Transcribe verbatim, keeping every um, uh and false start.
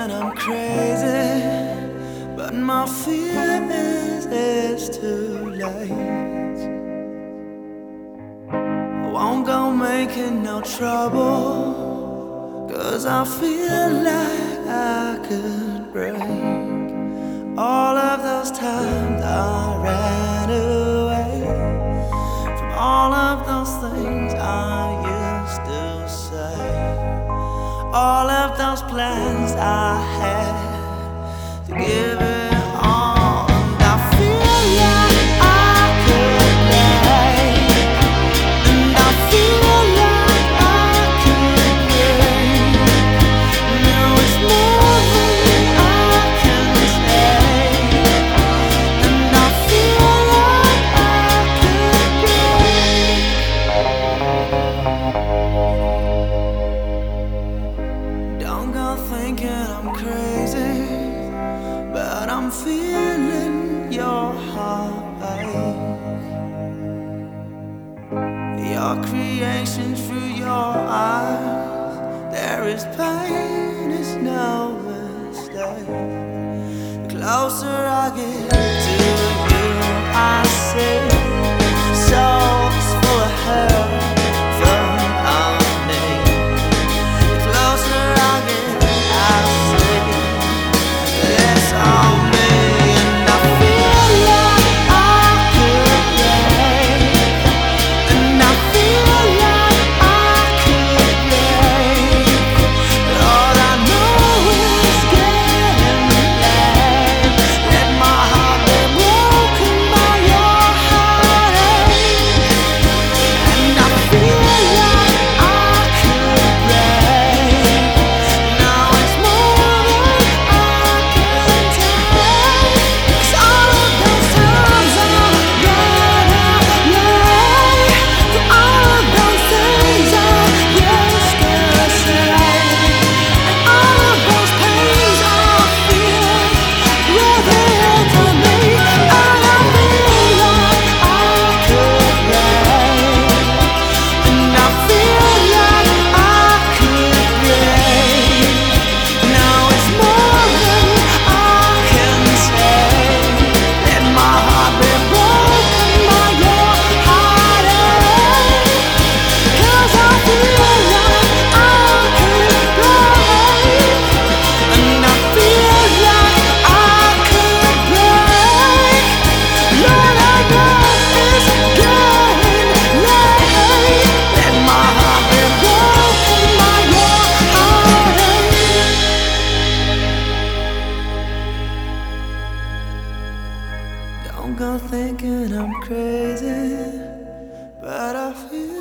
I'm crazy, but my fear is it's too late. I won't go making no trouble, 'cause I feel like I could break all of those times I ran away from all of those things I used to say, all of those plans I had to give it all. And I feel like I could break, and I feel like I could break. Now it's more than I can take, and I feel like I could break. Don't go thinking I'm crazy, but I'm feeling your heartache, your creation through your eyes. There is pain, it's no mistake. The closer I get to you, I see souls full of hurt, full of me. The closer I get, I see it's all me. And I feel like I could break, and I feel like I could break. All I know is getting late. Let my heart be broken by your heartache. And I feel like I could break. Now it's more than I can take. 'Cause all of those times I ran away from all of those things I used to say, and all of those pains I feel within to me. And I feel like I could break, and I feel like I could break. Now it's more than I can take. Let my heart be broken by your heartache. 'Cause I feel like I could break, and I feel like I could break. Lord, I know it's getting late. Let my heart be broken by your heartache. Don't go thinking I'm crazy, but I feel